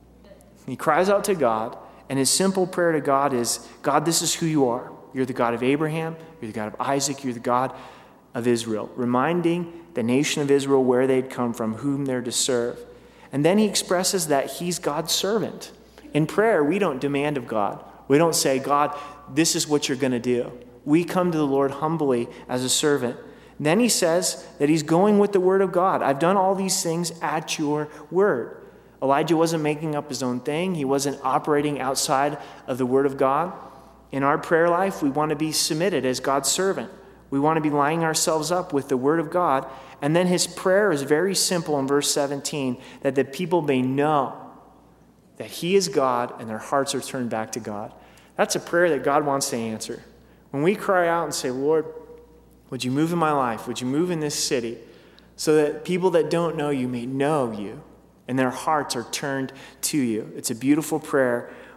He cries out to God, and his simple prayer to God is, God, this is who you are. You're the God of Abraham, you're the God of Isaac, you're the God of Israel, reminding the nation of Israel where they'd come from, whom they're to serve. And then he expresses that he's God's servant. In prayer, we don't demand of God. We don't say, God, this is what you're going to do. We come to the Lord humbly as a servant. And then he says that he's going with the word of God. I've done all these things at your word. Elijah wasn't making up his own thing. He wasn't operating outside of the word of God. In our prayer life, we want to be submitted as God's servant. We want to be lining ourselves up with the word of God. And then his prayer is very simple in verse 17, that the people may know that he is God and their hearts are turned back to God. That's a prayer that God wants to answer. When we cry out and say, Lord, would you move in my life? Would you move in this city so that people that don't know you may know you and their hearts are turned to you? It's a beautiful prayer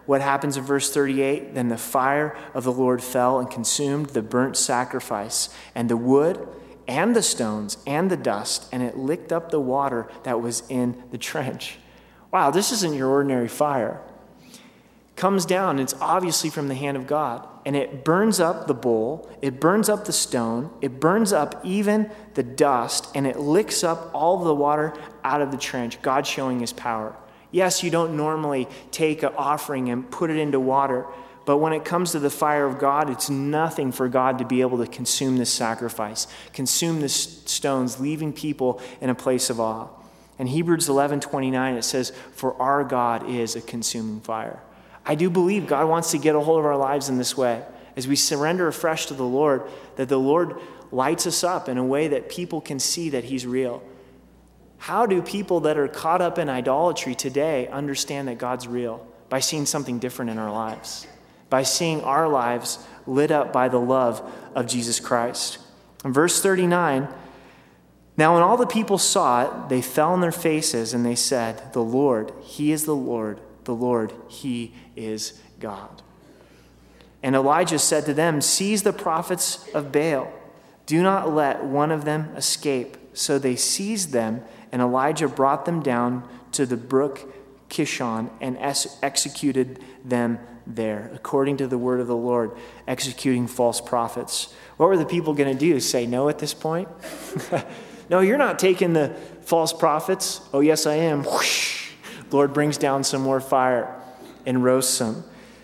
what happens in verse 38? Then the fire of the Lord fell and consumed the burnt sacrifice and the wood and the stones and the dust, and it licked up the water that was in the trench. Wow, this isn't your ordinary fire. Comes down, it's obviously from the hand of God, and it burns up the bowl, it burns up the stone, it burns up even the dust, and it licks up all the water out of the trench, God showing his power. Yes, you don't normally take an offering and put it into water, but when it comes to the fire of God, it's nothing for God to be able to consume this sacrifice, consume the stones, leaving people in a place of awe. In Hebrews 11:29, it says, "For our God is a consuming fire." I do believe God wants to get a hold of our lives in this way. As we surrender afresh to the Lord, that the Lord lights us up in a way that people can see that he's real. How do people that are caught up in idolatry today understand that God's real? By seeing something different in our lives. By seeing our lives lit up by the love of Jesus Christ. In verse 39, now when all the people saw it, they fell on their faces and they said, "The Lord, he is the Lord. The Lord, he is God." And Elijah said to them, "Seize the prophets of Baal. Do not let one of them escape." So they seized them, and Elijah brought them down to the brook Kishon and executed them there, according to the word of the Lord, executing false prophets. What were the people going to do? Say no at this point? No, you're not taking the false prophets. Oh, yes, I am. Whoosh. Lord brings down some more fire and roasts them.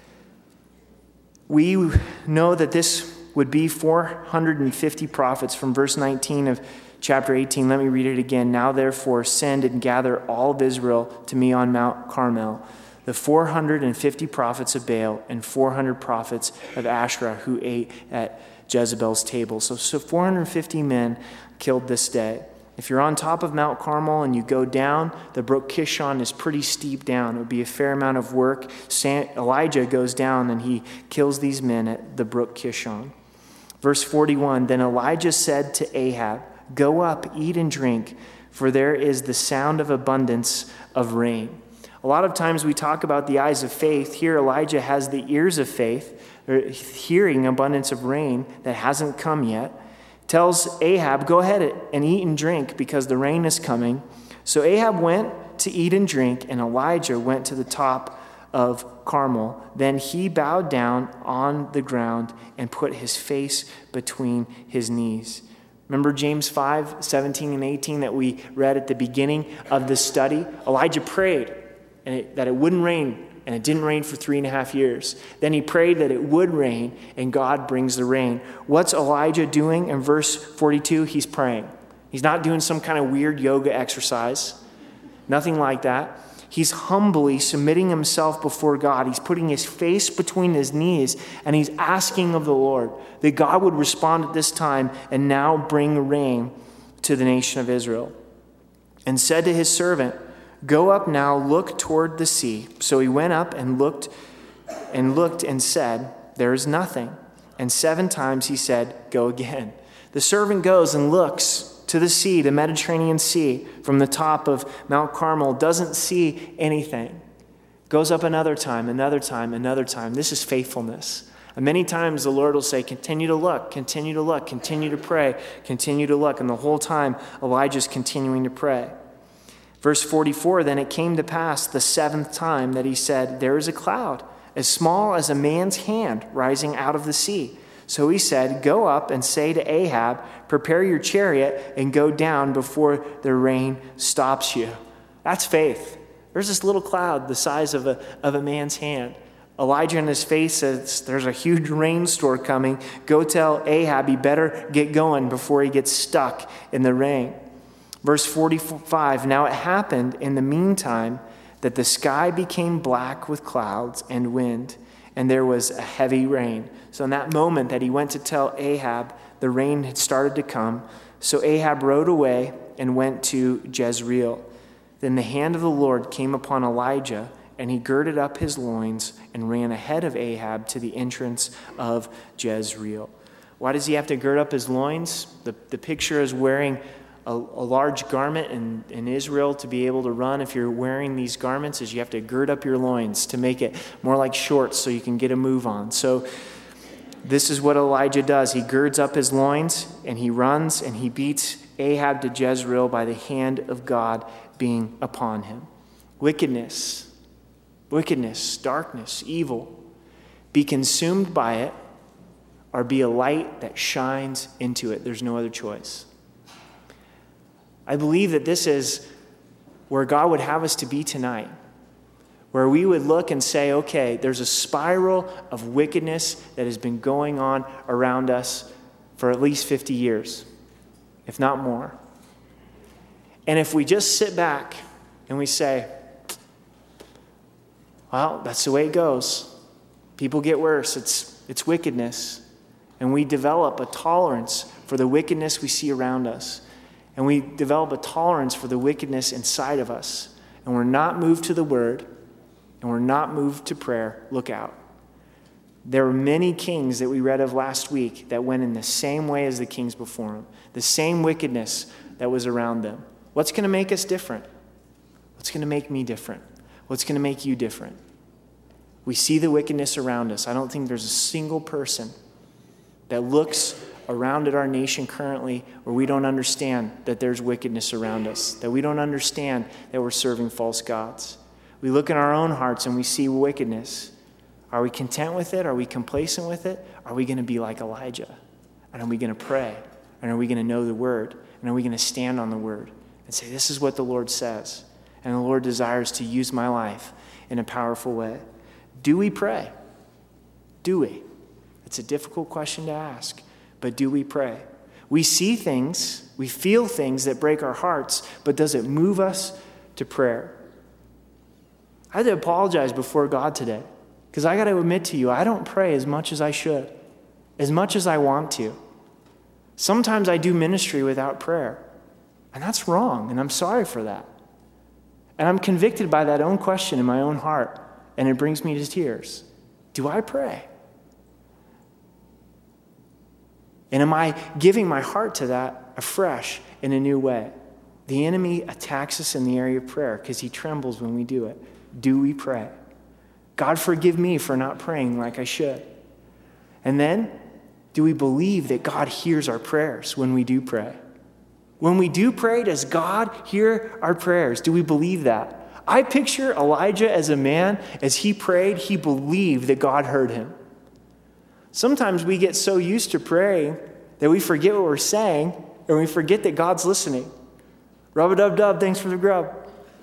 We know that this would be 450 prophets from verse 19 of chapter 18. Let me read it again. Now therefore send and gather all of Israel to me on Mount Carmel, the 450 prophets of Baal and 400 prophets of Asherah who ate at Jezebel's table. So 450 men killed this day. If you're on top of Mount Carmel and you go down, the brook Kishon is pretty steep down. It would be a fair amount of work. Elijah goes down and he kills these men at the brook Kishon. Verse 41, then Elijah said to Ahab, "Go up, eat and drink, for there is the sound of abundance of rain." A lot of times we talk about the eyes of faith. Here Elijah has the ears of faith, or hearing abundance of rain that hasn't come yet. Tells Ahab, go ahead and eat and drink because the rain is coming. So Ahab went to eat and drink, and Elijah went to the top of Carmel. Then he bowed down on the ground and put his face between his knees. Remember James 5:17 and 18 that we read at the beginning of this study? Elijah prayed that it wouldn't rain, and it didn't rain for 3.5 years. Then he prayed that it would rain, and God brings the rain. What's Elijah doing in verse 42? He's praying. He's not doing some kind of weird yoga exercise. Nothing like that. He's humbly submitting himself before God. He's putting his face between his knees, and he's asking of the Lord that God would respond at this time and now bring rain to the nation of Israel. And said to his servant, "Go up now, look toward the sea." So he went up and looked and said, "There is nothing." And 7 times he said, "Go again." The servant goes and looks to the sea, the Mediterranean Sea, from the top of Mount Carmel, doesn't see anything. Goes up another time, another time, another time. This is faithfulness. And many times the Lord will say, continue to look, continue to look, continue to pray, continue to look. And the whole time Elijah's continuing to pray. Verse 44, then it came to pass the 7th time that he said, "There is a cloud, as small as a man's hand, rising out of the sea." So he said, "Go up and say to Ahab, prepare your chariot and go down before the rain stops you." That's faith. There's this little cloud the size of a man's hand. Elijah in his face says, "There's a huge rainstorm coming. Go tell Ahab he better get going before he gets stuck in the rain." Verse 45, now it happened in the meantime that the sky became black with clouds and wind, and there was a heavy rain. So in that moment that he went to tell Ahab, the rain had started to come. So Ahab rode away and went to Jezreel. Then the hand of the Lord came upon Elijah, and he girded up his loins and ran ahead of Ahab to the entrance of Jezreel. Why does he have to gird up his loins? The picture is wearing a large garment in Israel to be able to run if you're wearing these garments is you have to gird up your loins to make it more like shorts so you can get a move on. So this is what Elijah does. He girds up his loins and he runs and he beats Ahab to Jezreel by the hand of God being upon him. Wickedness, darkness, evil. Be consumed by it or be a light that shines into it. There's no other choice. I believe that this is where God would have us to be tonight, where we would look and say, okay, there's a spiral of wickedness that has been going on around us for at least 50 years, if not more. And if we just sit back and we say, well, that's the way it goes. People get worse. It's wickedness. And we develop a tolerance for the wickedness we see around us. And we develop a tolerance for the wickedness inside of us. And we're not moved to the word. And we're not moved to prayer. Look out. There were many kings that we read of last week that went in the same way as the kings before them. The same wickedness that was around them. What's going to make us different? What's going to make me different? What's going to make you different? We see the wickedness around us. I don't think there's a single person that looks around at our nation currently where we don't understand that there's wickedness around us, that we don't understand that we're serving false gods. We look in our own hearts and we see wickedness. Are we content with it? Are we complacent with it? Are we going to be like Elijah? And are we going to pray? And are we going to know the word? And are we going to stand on the word and say, this is what the Lord says? And the Lord desires to use my life in a powerful way. Do we pray? Do we? It's a difficult question to ask. But do we pray? We see things, we feel things that break our hearts, but does it move us to prayer? I had to apologize before God today because I got to admit to you, I don't pray as much as I should, as much as I want to. Sometimes I do ministry without prayer, and that's wrong, and I'm sorry for that. And I'm convicted by that own question in my own heart, and it brings me to tears. Do I pray? And am I giving my heart to that afresh in a new way? The enemy attacks us in the area of prayer because he trembles when we do it. Do we pray? God, forgive me for not praying like I should. And then, do we believe that God hears our prayers when we do pray? When we do pray, does God hear our prayers? Do we believe that? I picture Elijah as a man, as he prayed, he believed that God heard him. Sometimes we get so used to praying that we forget what we're saying and we forget that God's listening. Rub-a-dub-dub, thanks for the grub.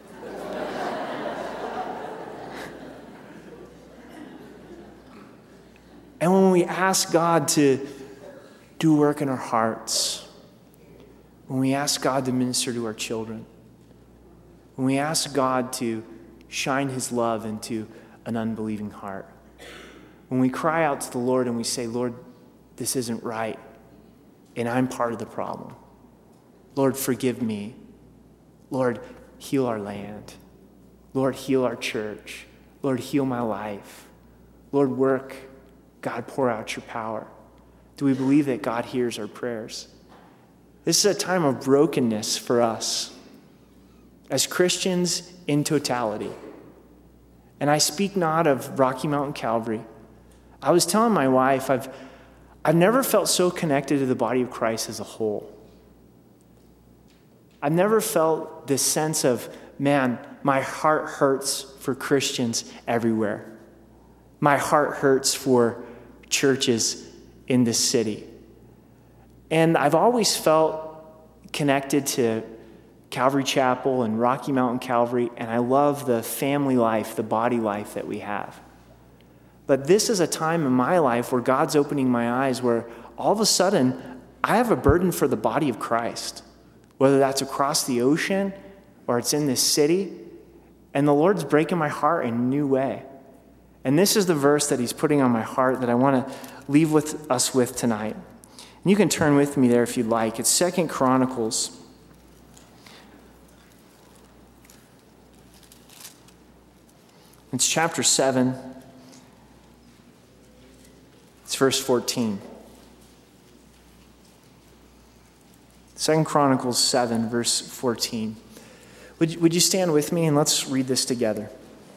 And when we ask God to do work in our hearts, when we ask God to minister to our children, when we ask God to shine his love into an unbelieving heart, when we cry out to the Lord and we say, Lord, this isn't right, and I'm part of the problem. Lord, forgive me. Lord, heal our land. Lord, heal our church. Lord, heal my life. Lord, work. God, pour out your power. Do we believe that God hears our prayers? This is a time of brokenness for us as Christians in totality. And I speak not of Rocky Mountain Calvary. I was telling my wife, I've never felt so connected to the body of Christ as a whole. I've never felt this sense of, man, my heart hurts for Christians everywhere. My heart hurts for churches in this city. And I've always felt connected to Calvary Chapel and Rocky Mountain Calvary, and I love the family life, the body life that we have. But this is a time in my life where God's opening my eyes, where all of a sudden I have a burden for the body of Christ, whether that's across the ocean or it's in this city, and the Lord's breaking my heart in a new way. And this is the verse that he's putting on my heart that I want to leave with us with tonight. And you can turn with me there if you'd like. It's 2 Chronicles. It's chapter 7. It's verse 14. 2 Chronicles 7, verse 14. Would you stand with me and let's read this together?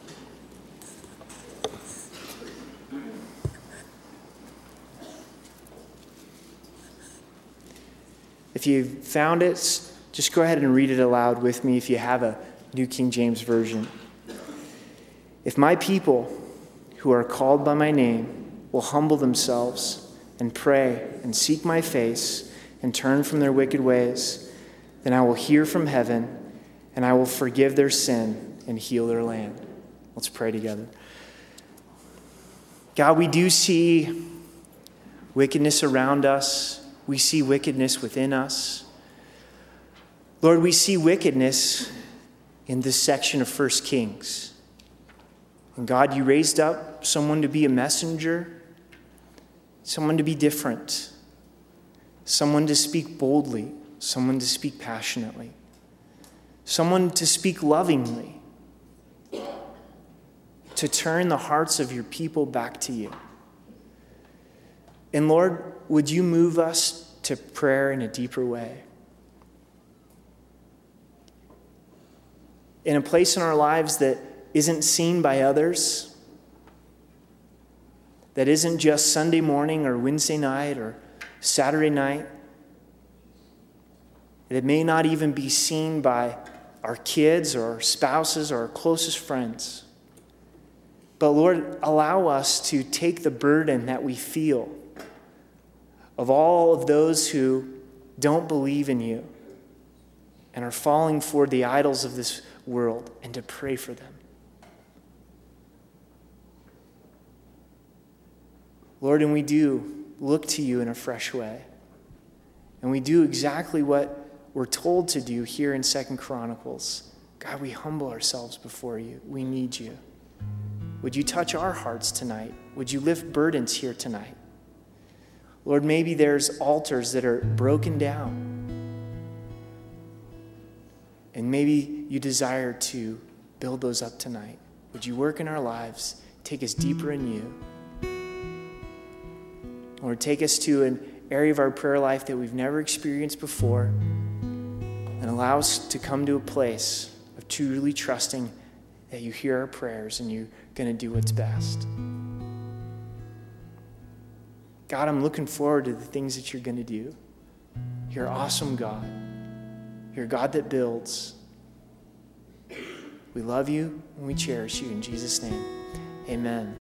If you found it, just go ahead and read it aloud with me if you have a New King James Version. If my people who are called by my name will humble themselves and pray and seek my face and turn from their wicked ways, then I will hear from heaven and I will forgive their sin and heal their land. Let's pray together. God, we do see wickedness around us. We see wickedness within us. Lord, we see wickedness in this section of 1 Kings. And God, you raised up someone to be a messenger, someone to be different, someone to speak boldly, someone to speak passionately, someone to speak lovingly, to turn the hearts of your people back to you. And Lord, would you move us to prayer in a deeper way? In a place in our lives that isn't seen by others, that isn't just Sunday morning or Wednesday night or Saturday night, that it may not even be seen by our kids or our spouses or our closest friends. But Lord, allow us to take the burden that we feel of all of those who don't believe in you and are falling for the idols of this world and to pray for them. Lord, and we do look to you in a fresh way. And we do exactly what we're told to do here in 2 Chronicles. God, we humble ourselves before you. We need you. Would you touch our hearts tonight? Would you lift burdens here tonight? Lord, maybe there's altars that are broken down. And maybe you desire to build those up tonight. Would you work in our lives? Take us deeper in you. Lord, take us to an area of our prayer life that we've never experienced before. And allow us to come to a place of truly trusting that you hear our prayers and you're going to do what's best. God, I'm looking forward to the things that you're going to do. You're an awesome God. You're a God that builds. We love you and we cherish you. In Jesus' name, amen.